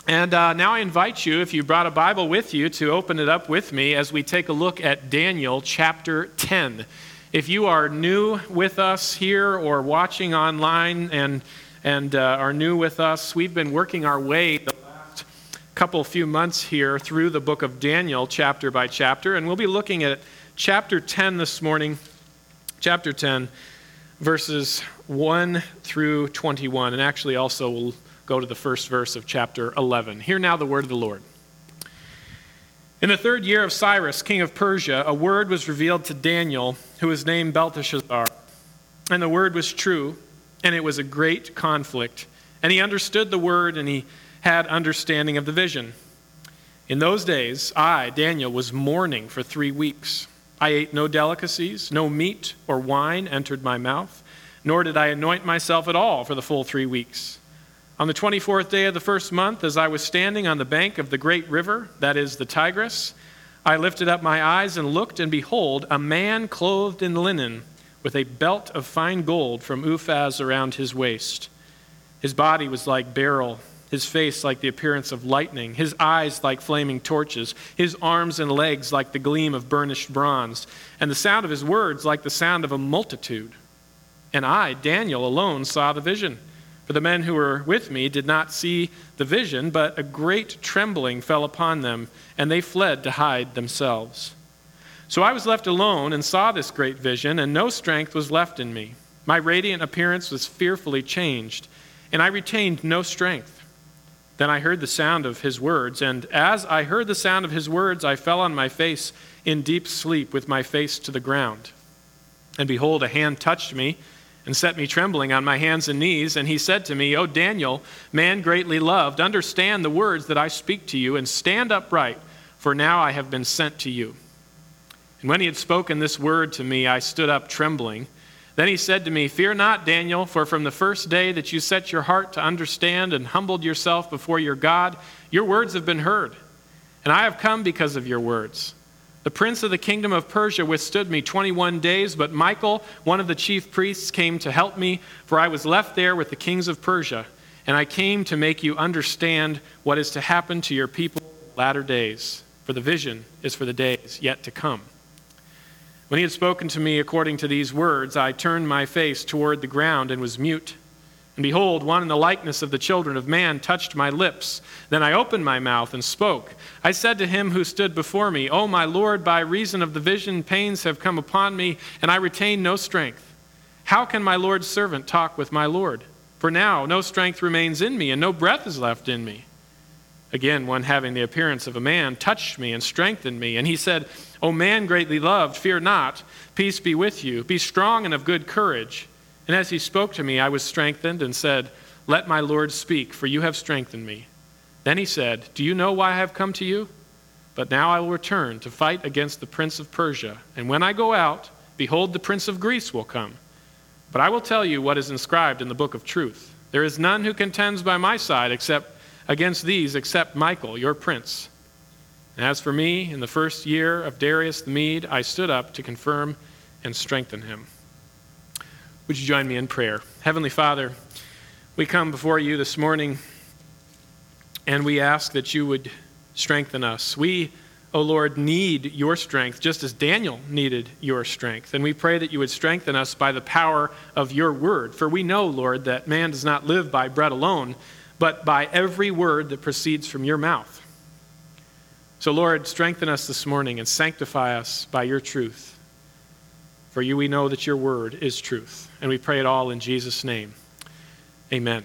And now I invite you, if you brought a Bible with you, to open it up with me as we take a look at Daniel chapter 10. If you are new with us here or watching online and are new with us, we've been working our way the last few months here through the book of Daniel, chapter by chapter, and we'll be looking at chapter 10 this morning, chapter 10, verses 1 through 21, and actually also we'll go to the first verse of chapter 11. Hear now the word of the Lord. In the 3rd year of Cyrus, king of Persia, a word was revealed to Daniel, who was named Belteshazzar. And the word was true, and it was a great conflict. And he understood the word, and he had understanding of the vision. In those days, I, Daniel, was mourning for 3 weeks. I ate no delicacies, no meat or wine entered my mouth, nor did I anoint myself at all for the full 3 weeks. On the 24th day of the first month, as I was standing on the bank of the great river, that is the Tigris, I lifted up my eyes and looked, and behold, a man clothed in linen, with a belt of fine gold from Uphaz around his waist. His body was like beryl, his face like the appearance of lightning, his eyes like flaming torches, his arms and legs like the gleam of burnished bronze, and the sound of his words like the sound of a multitude. And I, Daniel, alone saw the vision. For the men who were with me did not see the vision, but a great trembling fell upon them, and they fled to hide themselves. So I was left alone and saw this great vision, and no strength was left in me. My radiant appearance was fearfully changed, and I retained no strength. Then I heard the sound of his words, and as I heard the sound of his words, I fell on my face in deep sleep with my face to the ground. And behold, a hand touched me, and set me trembling on my hands and knees, and he said to me, O Daniel, man greatly loved, understand the words that I speak to you, and stand upright, for now I have been sent to you. And when he had spoken this word to me, I stood up trembling. Then he said to me, Fear not, Daniel, for from the first day that you set your heart to understand and humbled yourself before your God, your words have been heard, and I have come because of your words. The prince of the kingdom of Persia withstood me 21 days, but Michael, one of the chief priests, came to help me, for I was left there with the kings of Persia, and I came to make you understand what is to happen to your people in the latter days, for the vision is for the days yet to come. When he had spoken to me according to these words, I turned my face toward the ground and was mute. And behold, one in the likeness of the children of man touched my lips. Then I opened my mouth and spoke. I said to him who stood before me, O my Lord, by reason of the vision, pains have come upon me, and I retain no strength. How can my Lord's servant talk with my Lord? For now no strength remains in me, and no breath is left in me. Again, one having the appearance of a man touched me and strengthened me. And he said, O man greatly loved, fear not. Peace be with you. Be strong and of good courage. And as he spoke to me, I was strengthened and said, Let my Lord speak, for you have strengthened me. Then he said, Do you know why I have come to you? But now I will return to fight against the prince of Persia. And when I go out, behold, the prince of Greece will come. But I will tell you what is inscribed in the book of truth. There is none who contends by my side against these except Michael, your prince. And as for me, in the first year of Darius the Mede, I stood up to confirm and strengthen him. Would you join me in prayer? Heavenly Father, we come before you this morning and we ask that you would strengthen us. We, O Lord, need your strength just as Daniel needed your strength. And we pray that you would strengthen us by the power of your word. For we know, Lord, that man does not live by bread alone, but by every word that proceeds from your mouth. So, Lord, strengthen us this morning and sanctify us by your truth. For you, we know that your word is truth. And we pray it all in Jesus' name. Amen.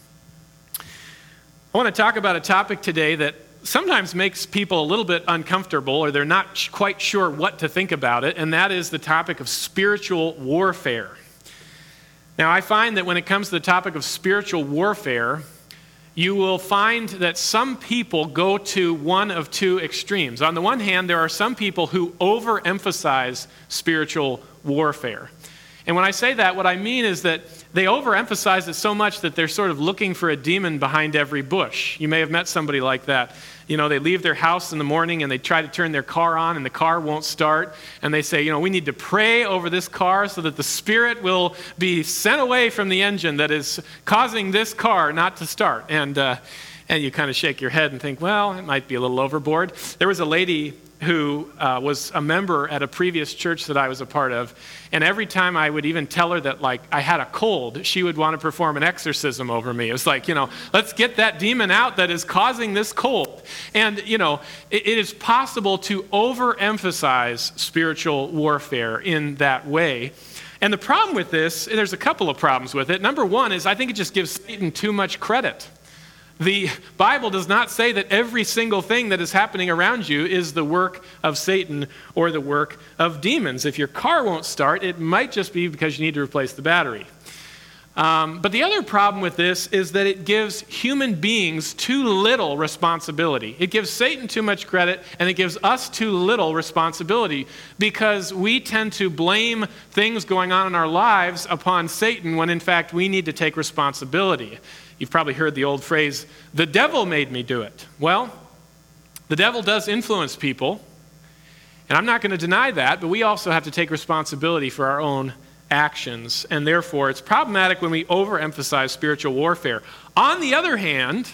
I want to talk about a topic today that sometimes makes people a little bit uncomfortable, or they're not quite sure what to think about it, and that is the topic of spiritual warfare. Now, I find that when it comes to the topic of spiritual warfare, you will find that some people go to one of two extremes. On the one hand, there are some people who overemphasize spiritual warfare. And when I say that, what I mean is that they overemphasize it so much that they're sort of looking for a demon behind every bush. You may have met somebody like that. You know, they leave their house in the morning and they try to turn their car on and the car won't start. And they say, you know, we need to pray over this car so that the spirit will be sent away from the engine that is causing this car not to start. And And you kind of shake your head and think, well, it might be a little overboard. There was a lady who was a member at a previous church that I was a part of, and every time I would even tell her that, like, I had a cold, she would want to perform an exorcism over me. It was like, let's get that demon out that is causing this cold. And, it is possible to overemphasize spiritual warfare in that way. And the problem with this, there's a couple of problems with it. Number one is I think it just gives Satan too much credit. The Bible does not say that every single thing that is happening around you is the work of Satan or the work of demons. If your car won't start, it might just be because you need to replace the battery. But the other problem with this is that it gives human beings too little responsibility. It gives Satan too much credit, and it gives us too little responsibility, because we tend to blame things going on in our lives upon Satan when in fact we need to take responsibility. You've probably heard the old phrase, the devil made me do it. Well, the devil does influence people, and I'm not going to deny that, but we also have to take responsibility for our own actions, and therefore it's problematic when we overemphasize spiritual warfare. On the other hand,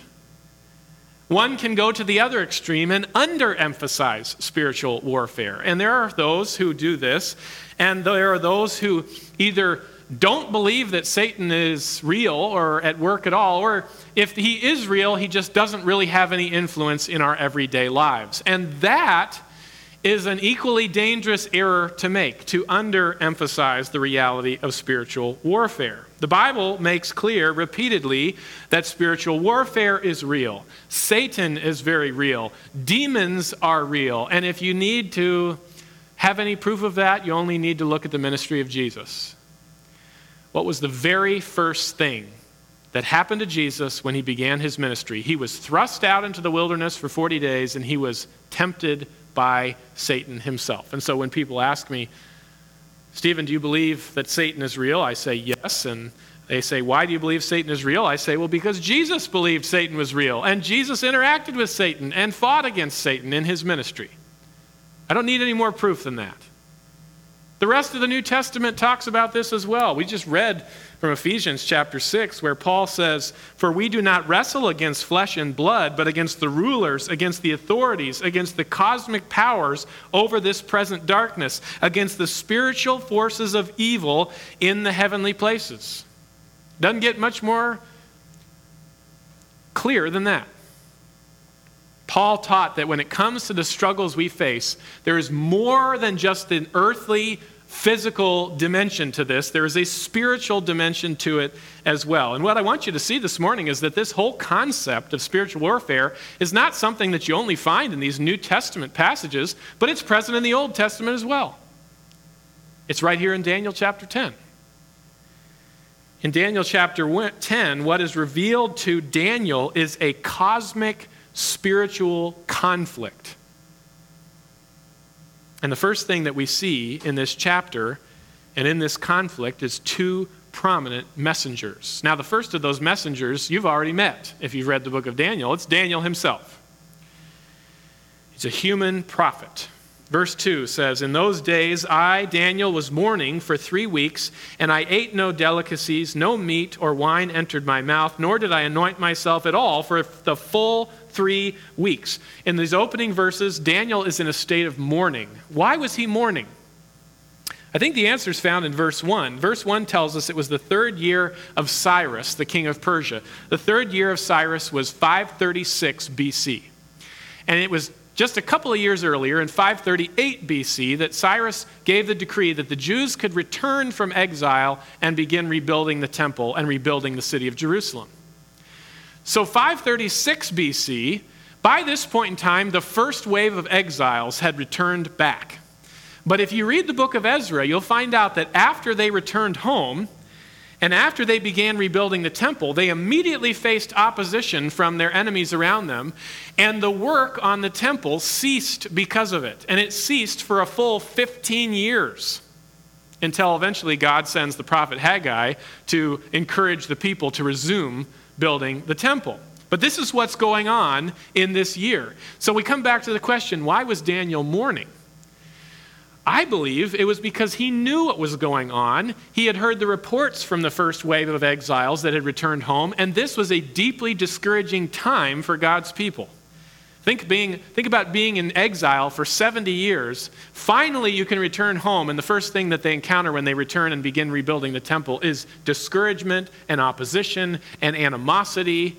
one can go to the other extreme and underemphasize spiritual warfare. And there are those who do this, and there are those who either don't believe that Satan is real or at work at all, or if he is real, he just doesn't really have any influence in our everyday lives. And that is an equally dangerous error to make, to underemphasize the reality of spiritual warfare. The Bible makes clear repeatedly that spiritual warfare is real. Satan is very real. Demons are real. And if you need to have any proof of that, you only need to look at the ministry of Jesus. What was the very first thing that happened to Jesus when he began his ministry? He was thrust out into the wilderness for 40 days, and he was tempted by Satan himself. And so when people ask me, Stephen, do you believe that Satan is real? I say yes. And they say, why do you believe Satan is real? I say, well, because Jesus believed Satan was real, and Jesus interacted with Satan and fought against Satan in his ministry. I don't need any more proof than that. The rest of the New Testament talks about this as well. We just read from Ephesians chapter 6, where Paul says, for we do not wrestle against flesh and blood, but against the rulers, against the authorities, against the cosmic powers over this present darkness, against the spiritual forces of evil in the heavenly places. Doesn't get much more clear than that. Paul taught that when it comes to the struggles we face, there is more than just an earthly, physical dimension to this. There is a spiritual dimension to it as well. And what I want you to see this morning is that this whole concept of spiritual warfare is not something that you only find in these New Testament passages, but it's present in the Old Testament as well. It's right here in Daniel chapter 10. In Daniel chapter 10, what is revealed to Daniel is a cosmic spiritual conflict. And the first thing that we see in this chapter and in this conflict is two prominent messengers. Now, the first of those messengers you've already met if you've read the book of Daniel. It's Daniel himself. He's a human prophet. Verse 2 says, in those days I, Daniel, was mourning for 3 weeks, and I ate no delicacies, no meat or wine entered my mouth, nor did I anoint myself at all for the full 3 weeks. In these opening verses, Daniel is in a state of mourning. Why was he mourning? I think the answer is found in verse 1. Verse 1 tells us it was the 3rd year of Cyrus, the king of Persia. The 3rd year of Cyrus was 536 BC. And it was just a couple of years earlier, in 538 BC, that Cyrus gave the decree that the Jews could return from exile and begin rebuilding the temple and rebuilding the city of Jerusalem. So 536 BC, by this point in time, the first wave of exiles had returned back. But if you read the book of Ezra, you'll find out that after they returned home, and after they began rebuilding the temple, they immediately faced opposition from their enemies around them, and the work on the temple ceased because of it. And it ceased for a full 15 years until eventually God sends the prophet Haggai to encourage the people to resume building the temple. But this is what's going on in this year. So we come back to the question, why was Daniel mourning? I believe it was because he knew what was going on. He had heard the reports from the first wave of exiles that had returned home, and this was a deeply discouraging time for God's people. Think about being in exile for 70 years. Finally, you can return home, and the first thing that they encounter when they return and begin rebuilding the temple is discouragement and opposition and animosity.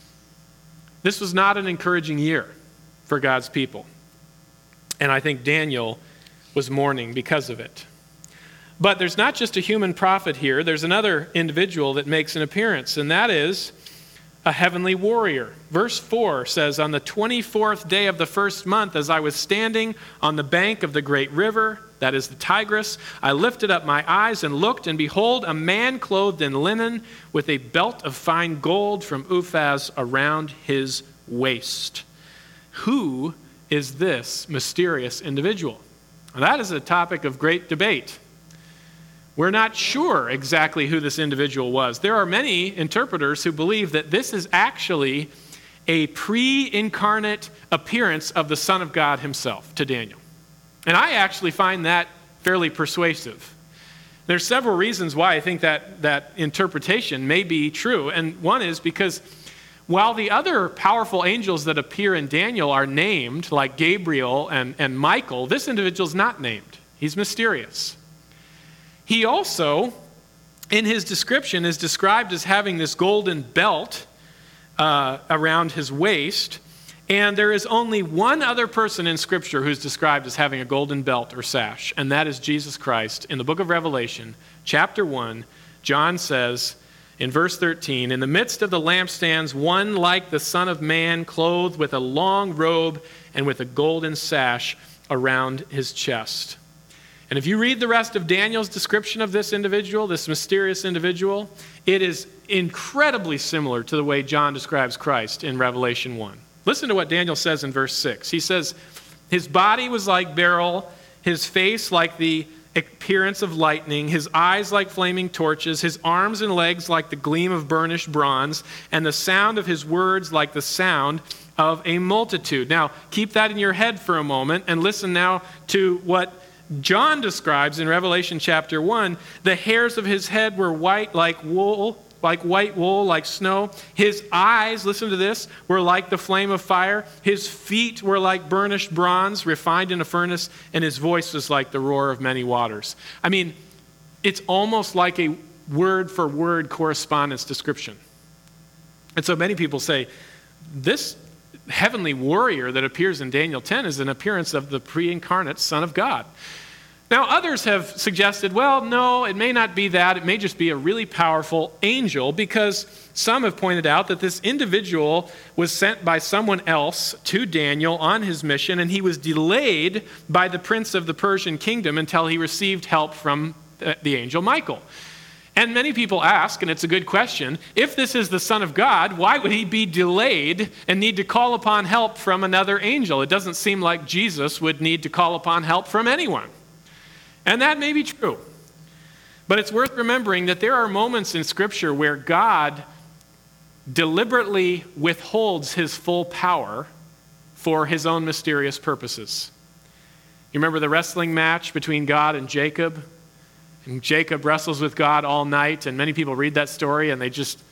This was not an encouraging year for God's people. And I think Daniel was mourning because of it. But there's not just a human prophet here. There's another individual that makes an appearance, and that is a heavenly warrior. Verse 4 says, "On the 24th day of the first month, as I was standing on the bank of the great river," that is the Tigris, "I lifted up my eyes and looked, and behold, a man clothed in linen with a belt of fine gold from Uphaz around his waist." Who is this mysterious individual? Now, that is a topic of great debate. We're not sure exactly who this individual was. There are many interpreters who believe that this is actually a pre-incarnate appearance of the Son of God himself to Daniel. And I actually find that fairly persuasive. There's several reasons why I think that interpretation may be true. And one is because while the other powerful angels that appear in Daniel are named, like Gabriel and Michael, this individual is not named. He's mysterious. He also, in his description, is described as having this golden belt around his waist. And there is only one other person in Scripture who's described as having a golden belt or sash, and that is Jesus Christ. In the book of Revelation, chapter 1, John says, in verse 13, "In the midst of the lampstands, one like the Son of Man, clothed with a long robe and with a golden sash around his chest." And if you read the rest of Daniel's description of this individual, this mysterious individual, it is incredibly similar to the way John describes Christ in Revelation 1. Listen to what Daniel says in verse 6. He says, "His body was like beryl, his face like the appearance of lightning, his eyes like flaming torches, his arms and legs like the gleam of burnished bronze, and the sound of his words like the sound of a multitude." Now, keep that in your head for a moment and listen now to what John describes in Revelation chapter 1. "The hairs of his head were white like wool, like white wool, like snow. His eyes," listen to this, "were like the flame of fire. His feet were like burnished bronze, refined in a furnace, and his voice was like the roar of many waters." I mean, it's almost like a word-for-word correspondence description. And so many people say, this heavenly warrior that appears in Daniel 10 is an appearance of the pre-incarnate Son of God. Now, others have suggested, well, no, it may not be that. It may just be a really powerful angel, because some have pointed out that this individual was sent by someone else to Daniel on his mission, and he was delayed by the prince of the Persian kingdom until he received help from the angel Michael. And many people ask, and it's a good question, if this is the Son of God, why would he be delayed and need to call upon help from another angel? It doesn't seem like Jesus would need to call upon help from anyone. And that may be true. But it's worth remembering that there are moments in Scripture where God deliberately withholds his full power for his own mysterious purposes. You remember the wrestling match between God and Jacob? And Jacob wrestles with God all night, and many people read that story and they just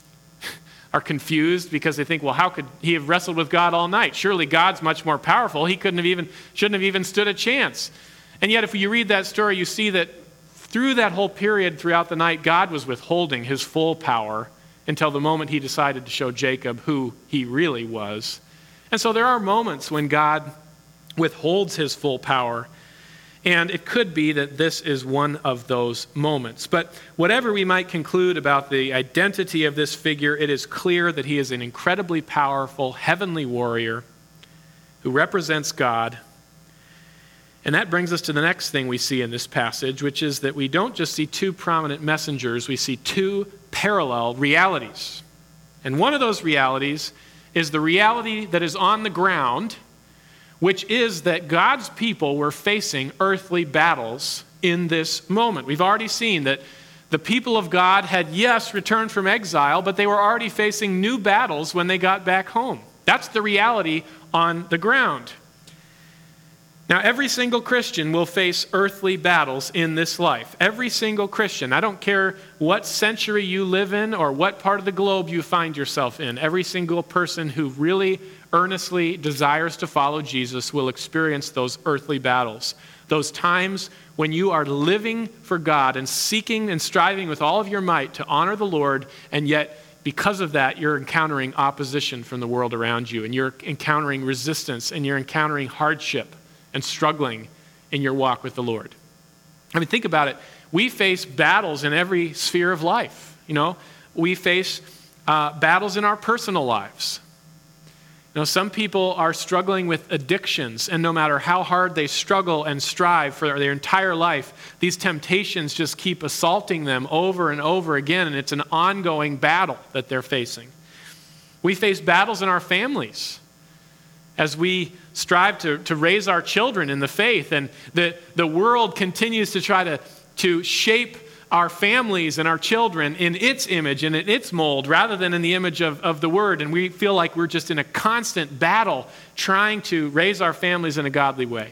are confused because they think, well, how could he have wrestled with God all night? Surely God's much more powerful. He shouldn't have even stood a chance. And yet if you read that story, you see that through that whole period throughout the night, God was withholding his full power until the moment he decided to show Jacob who he really was. And so there are moments when God withholds his full power, and it could be that this is one of those moments. But whatever we might conclude about the identity of this figure, it is clear that he is an incredibly powerful heavenly warrior who represents God. And that brings us to the next thing we see in this passage, which is that we don't just see two prominent messengers, we see two parallel realities. And one of those realities is the reality that is on the ground, which is that God's people were facing earthly battles in this moment. We've already seen that the people of God had, yes, returned from exile, but they were already facing new battles when they got back home. That's the reality on the ground. Now, every single Christian will face earthly battles in this life. Every single Christian. I don't care what century you live in or what part of the globe you find yourself in. Every single person who really earnestly desires to follow Jesus will experience those earthly battles. Those times when you are living for God and seeking and striving with all of your might to honor the Lord, and yet because of that, you're encountering opposition from the world around you, and you're encountering resistance, and you're encountering hardship and struggling in your walk with the Lord. I mean, think about it. We face battles in every sphere of life. We face battles in our personal lives. Some people are struggling with addictions, and no matter how hard they struggle and strive for their entire life, these temptations just keep assaulting them over and over again, and it's an ongoing battle that they're facing. We face battles in our families as we strive to raise our children in the faith, and the world continues to try to shape our families and our children in its image and in its mold rather than in the image of the Word. And we feel like we're just in a constant battle trying to raise our families in a godly way.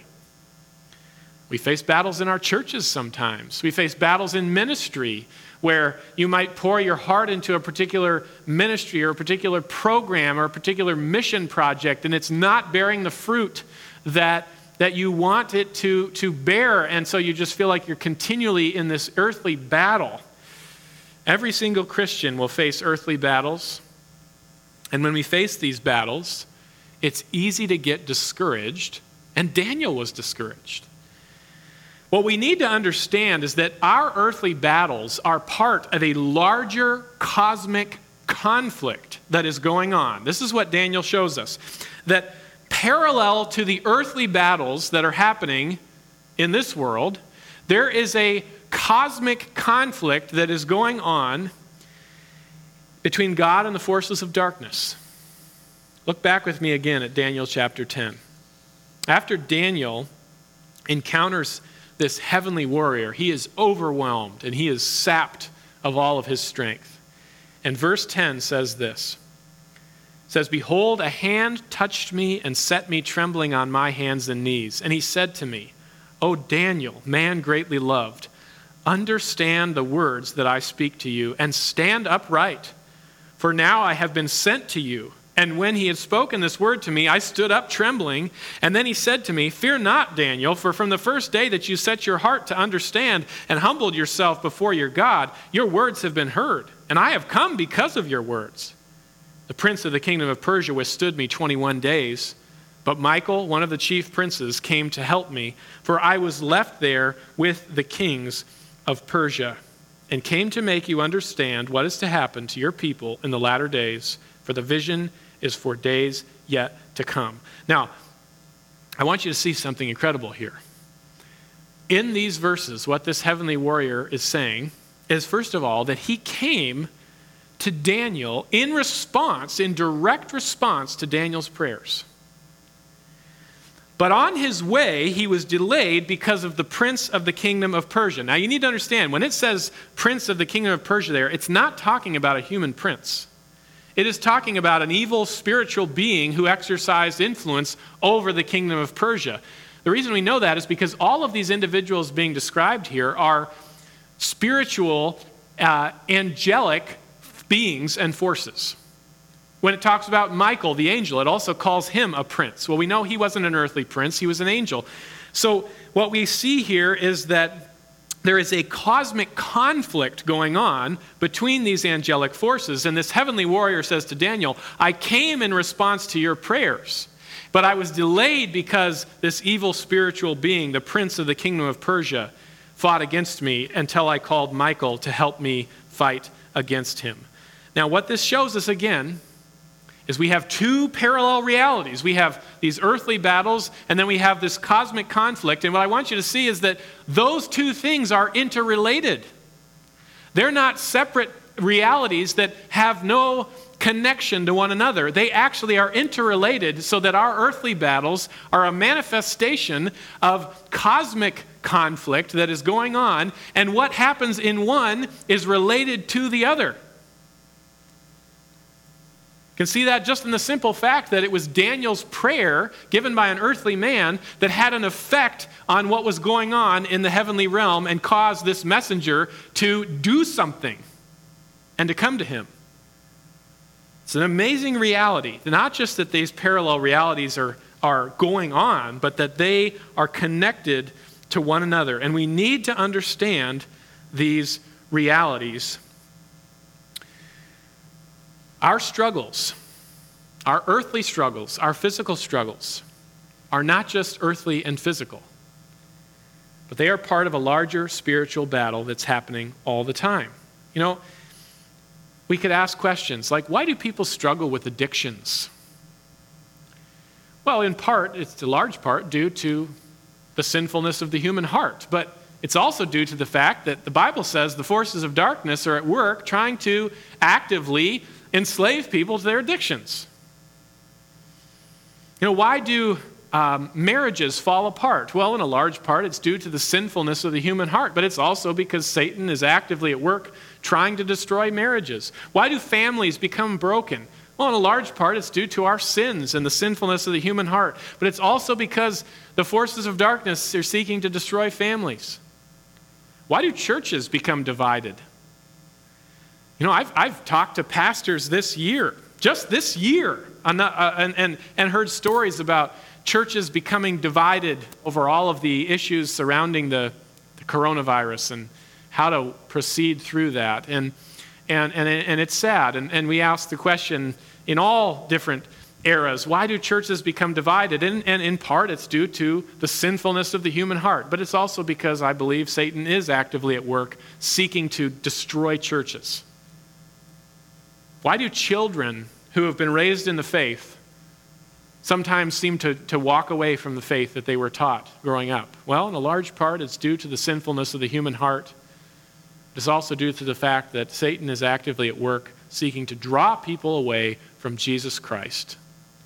We face battles in our churches sometimes. We face battles in ministry where you might pour your heart into a particular ministry or a particular program or a particular mission project, and it's not bearing the fruit that you want it to bear, and so you just feel like you're continually in this earthly battle. Every single Christian will face earthly battles, and when we face these battles, it's easy to get discouraged, and Daniel was discouraged. What we need to understand is that our earthly battles are part of a larger cosmic conflict that is going on. This is what Daniel shows us, that parallel to the earthly battles that are happening in this world, there is a cosmic conflict that is going on between God and the forces of darkness. Look back with me again at Daniel chapter 10. After Daniel encounters this heavenly warrior, he is overwhelmed and he is sapped of all of his strength. And verse 10 says this. It says, "Behold, a hand touched me and set me trembling on my hands and knees. And he said to me, O Daniel, man greatly loved, understand the words that I speak to you and stand upright. For now I have been sent to you. And when he had spoken this word to me, I stood up trembling. And then he said to me, Fear not, Daniel, for from the first day that you set your heart to understand and humbled yourself before your God, your words have been heard. And I have come because of your words. The prince of the kingdom of Persia withstood me 21 days. But Michael, one of the chief princes, came to help me, for I was left there with the kings of Persia, and came to make you understand what is to happen to your people in the latter days, for the vision is for days yet to come." Now, I want you to see something incredible here. In these verses, what this heavenly warrior is saying is, first of all, that he came to Daniel in direct response to Daniel's prayers. But on his way, he was delayed because of the prince of the kingdom of Persia. Now, you need to understand, when it says prince of the kingdom of Persia there, it's not talking about a human prince. It is talking about an evil spiritual being who exercised influence over the kingdom of Persia. The reason we know that is because all of these individuals being described here are spiritual, angelic beings and forces. When it talks about Michael, the angel, it also calls him a prince. Well, we know he wasn't an earthly prince, he was an angel. So what we see here is that there is a cosmic conflict going on between these angelic forces, and this heavenly warrior says to Daniel, I came in response to your prayers, but I was delayed because this evil spiritual being, the prince of the kingdom of Persia, fought against me until I called Michael to help me fight against him. Now, what this shows us again is we have two parallel realities. We have these earthly battles, and then we have this cosmic conflict. And what I want you to see is that those two things are interrelated. They're not separate realities that have no connection to one another. They actually are interrelated, so that our earthly battles are a manifestation of cosmic conflict that is going on, and what happens in one is related to the other. You can see that just in the simple fact that it was Daniel's prayer given by an earthly man that had an effect on what was going on in the heavenly realm and caused this messenger to do something and to come to him. It's an amazing reality. Not just that these parallel realities are going on, but that they are connected to one another. And we need to understand these realities. Our struggles, our earthly struggles, our physical struggles are not just earthly and physical, but they are part of a larger spiritual battle that's happening all the time. You know, we could ask questions like, why do people struggle with addictions? Well, in part, it's a large part due to the sinfulness of the human heart, but it's also due to the fact that the Bible says the forces of darkness are at work trying to actively enslave people to their addictions. You know, why do marriages fall apart? Well, in a large part, it's due to the sinfulness of the human heart, but it's also because Satan is actively at work trying to destroy marriages. Why do families become broken? Well, in a large part, it's due to our sins and the sinfulness of the human heart, but it's also because the forces of darkness are seeking to destroy families. Why do churches become divided? You know, I've talked to pastors this year, just this year, and heard stories about churches becoming divided over all of the issues surrounding the coronavirus and how to proceed through that. And it's sad. And we ask the question in all different eras, why do churches become divided? And in part, it's due to the sinfulness of the human heart. But it's also because I believe Satan is actively at work seeking to destroy churches. Why do children who have been raised in the faith sometimes seem to walk away from the faith that they were taught growing up? Well, in a large part, it's due to the sinfulness of the human heart. It's also due to the fact that Satan is actively at work seeking to draw people away from Jesus Christ.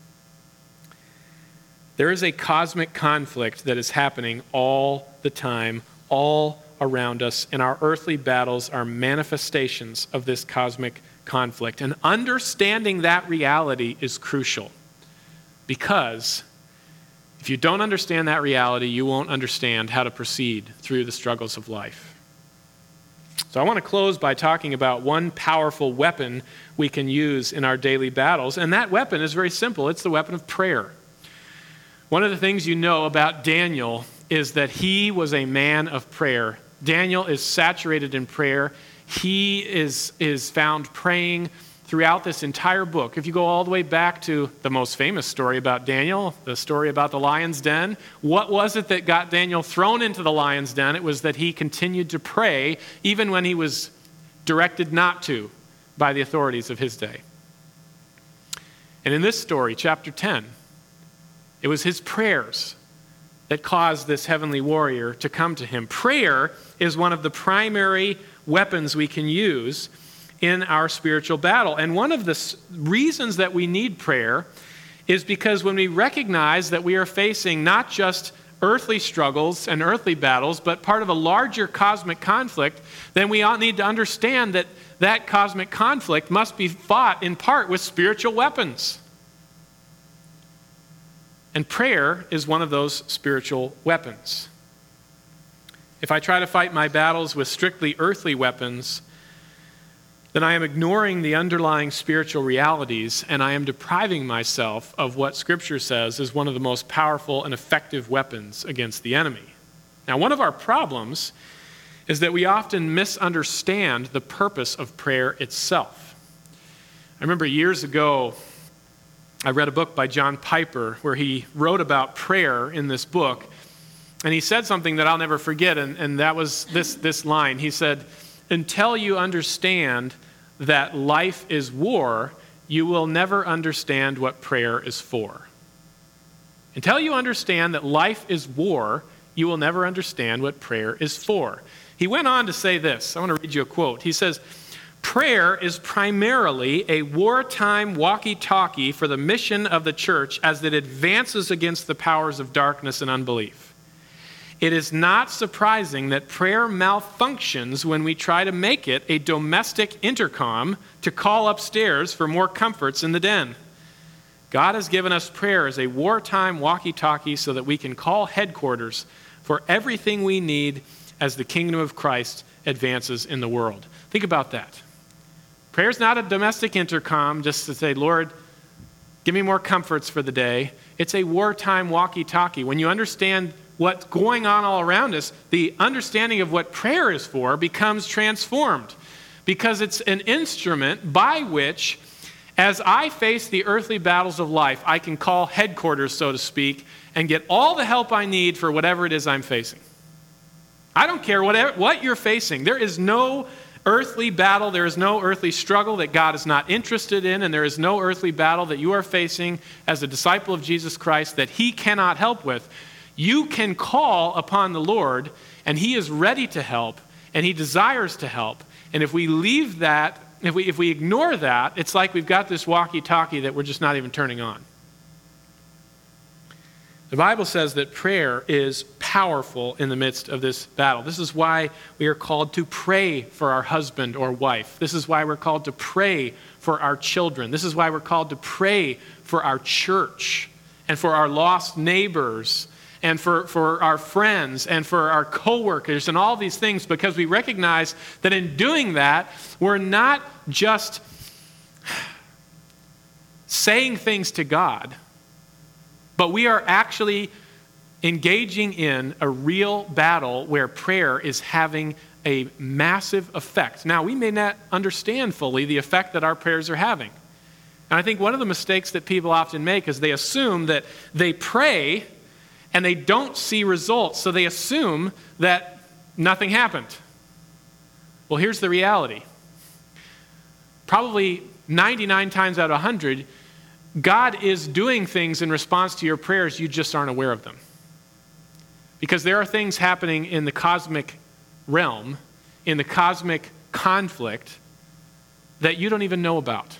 There is a cosmic conflict that is happening all the time, all around us, and our earthly battles are manifestations of this cosmic conflict. And understanding that reality is crucial, because if you don't understand that reality, you won't understand how to proceed through the struggles of life. So I want to close by talking about one powerful weapon we can use in our daily battles, and that weapon is very simple. It's the weapon of prayer. One of the things you know about Daniel is that he was a man of prayer. Daniel is saturated in prayer. He is found praying throughout this entire book. If you go all the way back to the most famous story about Daniel, the story about the lion's den, what was it that got Daniel thrown into the lion's den? It was that he continued to pray even when he was directed not to by the authorities of his day. And in this story, chapter 10, it was his prayers that caused this heavenly warrior to come to him. Prayer is one of the primary weapons we can use in our spiritual battle. And one of the reasons that we need prayer is because when we recognize that we are facing not just earthly struggles and earthly battles, but part of a larger cosmic conflict, then we all need to understand that that cosmic conflict must be fought in part with spiritual weapons. And prayer is one of those spiritual weapons. If I try to fight my battles with strictly earthly weapons, then I am ignoring the underlying spiritual realities, and I am depriving myself of what Scripture says is one of the most powerful and effective weapons against the enemy. Now, one of our problems is that we often misunderstand the purpose of prayer itself. I remember years ago, I read a book by John Piper where he wrote about prayer in this book, and he said something that I'll never forget, and that was this line. He said, "Until you understand that life is war, you will never understand what prayer is for." Until you understand that life is war, you will never understand what prayer is for. He went on to say this. I want to read you a quote. He says, "Prayer is primarily a wartime walkie-talkie for the mission of the church as it advances against the powers of darkness and unbelief. it is not surprising that prayer malfunctions when we try to make it a domestic intercom to call upstairs for more comforts in the den. God has given us prayer as a wartime walkie-talkie so that we can call headquarters for everything we need as the kingdom of Christ advances in the world. Think about that. Prayer is not a domestic intercom just to say, Lord, give me more comforts for the day. It's a wartime walkie-talkie. When you understand what's going on all around us, the understanding of what prayer is for becomes transformed, because it's an instrument by which, as I face the earthly battles of life, I can call headquarters, so to speak, and get all the help I need for whatever it is I'm facing. I don't care what you're facing. There is no earthly battle, there is no earthly struggle that God is not interested in, and there is no earthly battle that you are facing as a disciple of Jesus Christ that he cannot help with. You can call upon the Lord, and he is ready to help, and he desires to help. And if we leave that, if we ignore that, it's like we've got this walkie-talkie that we're just not even turning on. The Bible says that prayer is powerful in the midst of this battle. This is why we are called to pray for our husband or wife. This is why we're called to pray for our children. This is why we're called to pray for our church and for our lost neighbors and for our friends and for our coworkers and all these things, because we recognize that in doing that, we're not just saying things to God, but we are actually engaging in a real battle where prayer is having a massive effect. Now, we may not understand fully the effect that our prayers are having. And I think one of the mistakes that people often make is they assume that they pray and they don't see results, so they assume that nothing happened. Well, here's the reality. Probably 99 times out of 100, God is doing things in response to your prayers, you just aren't aware of them. Because there are things happening in the cosmic realm, in the cosmic conflict, that you don't even know about.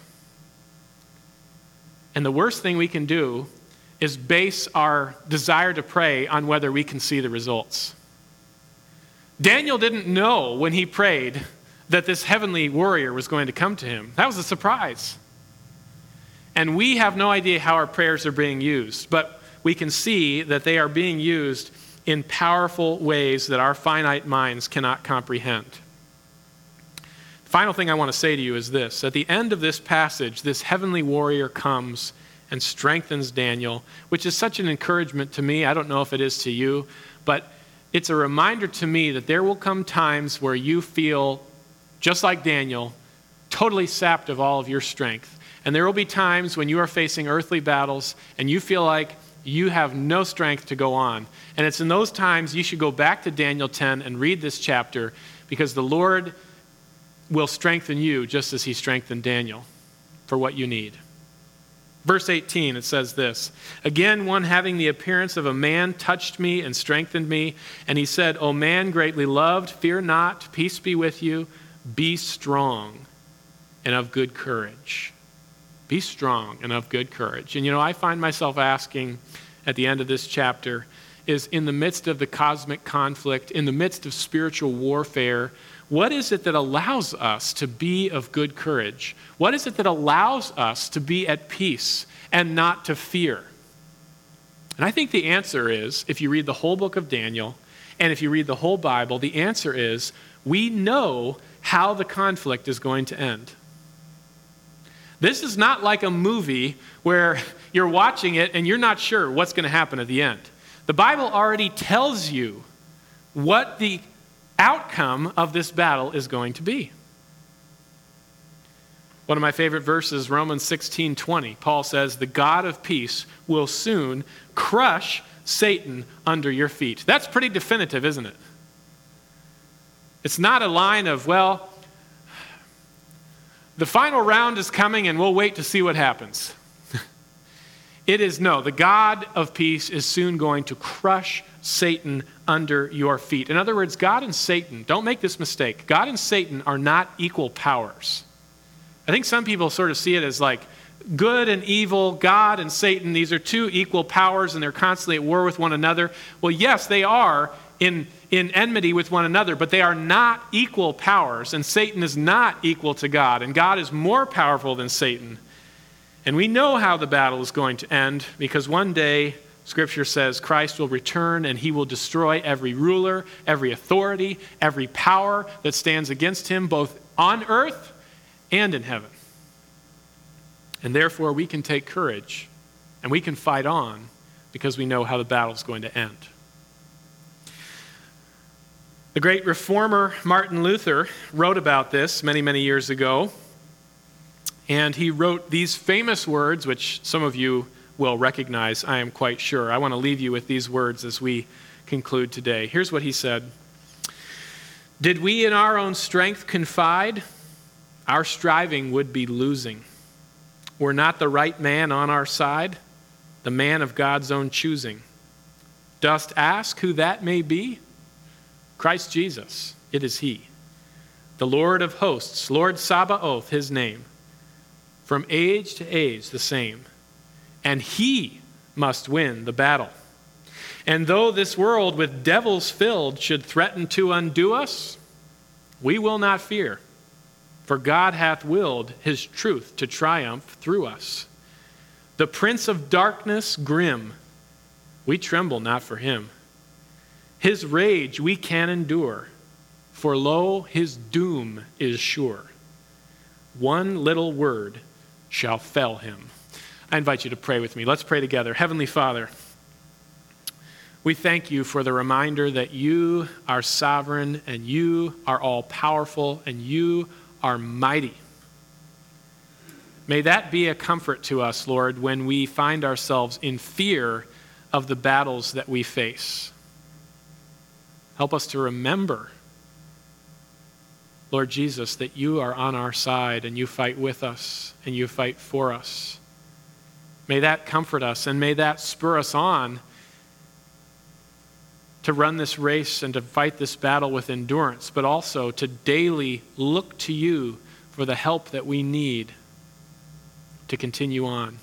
And the worst thing we can do is base our desire to pray on whether we can see the results. Daniel didn't know when he prayed that this heavenly warrior was going to come to him. That was a surprise. And we have no idea how our prayers are being used, but we can see that they are being used in powerful ways that our finite minds cannot comprehend. The final thing I want to say to you is this. At the end of this passage, this heavenly warrior comes and strengthens Daniel, which is such an encouragement to me. I don't know if it is to you, but it's a reminder to me that there will come times where you feel, just like Daniel, totally sapped of all of your strength. And there will be times when you are facing earthly battles and you feel like you have no strength to go on. And it's in those times you should go back to Daniel 10 and read this chapter, because the Lord will strengthen you just as he strengthened Daniel for what you need. Verse 18, it says this, "Again, one having the appearance of a man touched me and strengthened me. And he said, O man greatly loved, fear not, peace be with you. Be strong and of good courage." Be strong and of good courage. And I find myself asking at the end of this chapter, is in the midst of the cosmic conflict, in the midst of spiritual warfare, what is it that allows us to be of good courage? What is it that allows us to be at peace and not to fear? And I think the answer is, if you read the whole book of Daniel, and if you read the whole Bible, the answer is, we know how the conflict is going to end. This is not like a movie where you're watching it and you're not sure what's going to happen at the end. The Bible already tells you what the outcome of this battle is going to be. One of my favorite verses, Romans 16:20, Paul says, "The God of peace will soon crush Satan under your feet." That's pretty definitive, isn't it? It's not a line of, well, the final round is coming and we'll wait to see what happens. It is, no, the God of peace is soon going to crush Satan under your feet. In other words, God and Satan, don't make this mistake, God and Satan are not equal powers. I think some people sort of see it as like good and evil, God and Satan, these are two equal powers and they're constantly at war with one another. Well, yes, they are in enmity with one another, but they are not equal powers, and Satan is not equal to God, and God is more powerful than Satan. And we know how the battle is going to end, because one day, Scripture says, Christ will return and he will destroy every ruler, every authority, every power that stands against him, both on earth and in heaven. And therefore, we can take courage and we can fight on because we know how the battle is going to end. The great reformer Martin Luther wrote about this many, many years ago. And he wrote these famous words, which some of you will recognize, I am quite sure. I want to leave you with these words as we conclude today. Here's what he said. Did we in our own strength confide, our striving would be losing. Were not the right man on our side, the man of God's own choosing. Dost ask who that may be? Christ Jesus, it is he. The Lord of hosts, Lord Sabaoth, his name. From age to age the same. And he must win the battle. And though this world with devils filled should threaten to undo us, we will not fear, for God hath willed his truth to triumph through us. The prince of darkness grim, we tremble not for him. His rage we can endure, for lo, his doom is sure. One little word shall fell him. I invite you to pray with me. Let's pray together. Heavenly Father, we thank you for the reminder that you are sovereign and you are all powerful and you are mighty. May that be a comfort to us, Lord, when we find ourselves in fear of the battles that we face. Help us to remember, Lord Jesus, that you are on our side and you fight with us and you fight for us. May that comfort us and may that spur us on to run this race and to fight this battle with endurance, but also to daily look to you for the help that we need to continue on.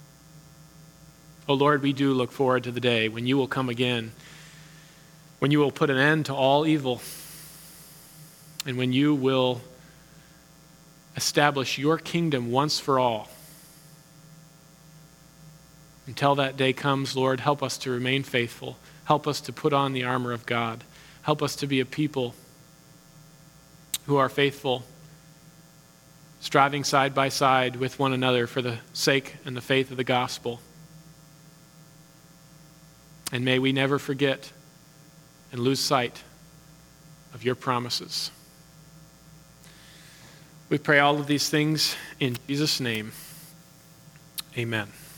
Oh Lord, we do look forward to the day when you will come again, when you will put an end to all evil, and when you will establish your kingdom once for all. Until that day comes, Lord, help us to remain faithful. Help us to put on the armor of God. Help us to be a people who are faithful, striving side by side with one another for the sake and the faith of the gospel. And may we never forget and lose sight of your promises. We pray all of these things in Jesus' name. Amen.